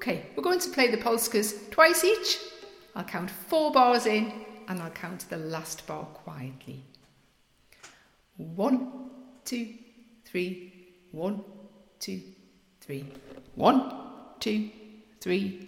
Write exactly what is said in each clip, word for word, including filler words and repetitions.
Okay, we're going to play the polskas twice each. I'll count four bars in and I'll count the last bar quietly. One, two, three, one, two, three, one, two, three.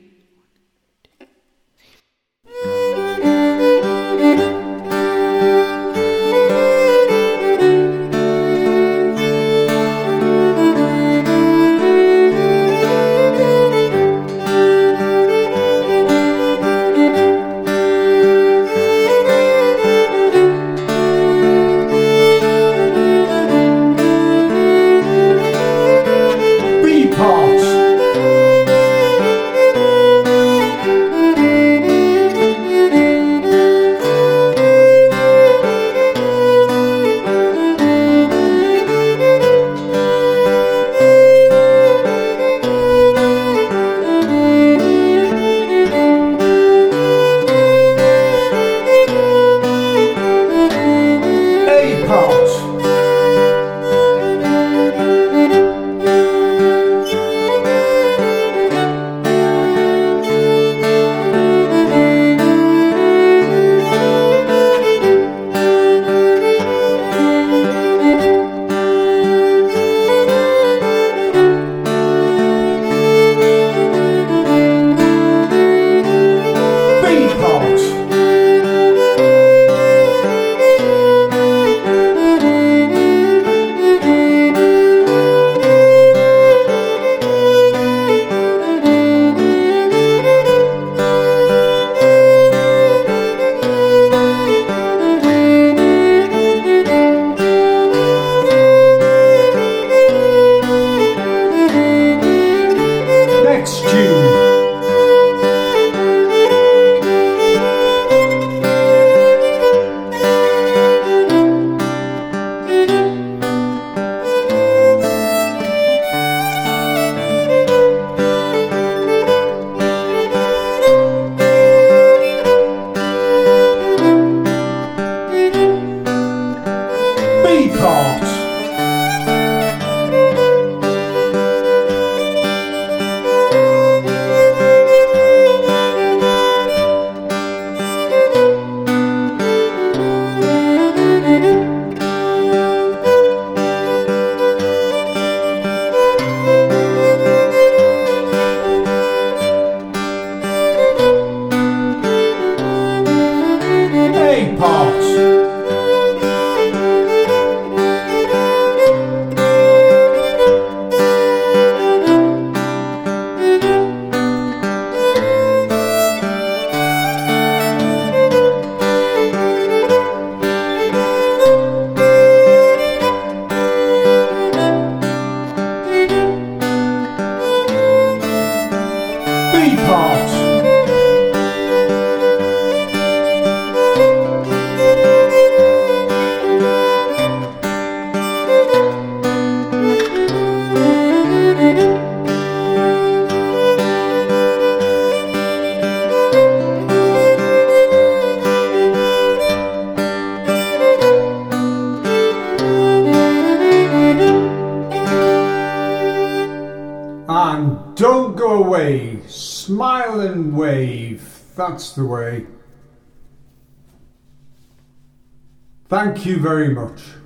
And don't go away, smile and wave, that's the way. Thank you very much.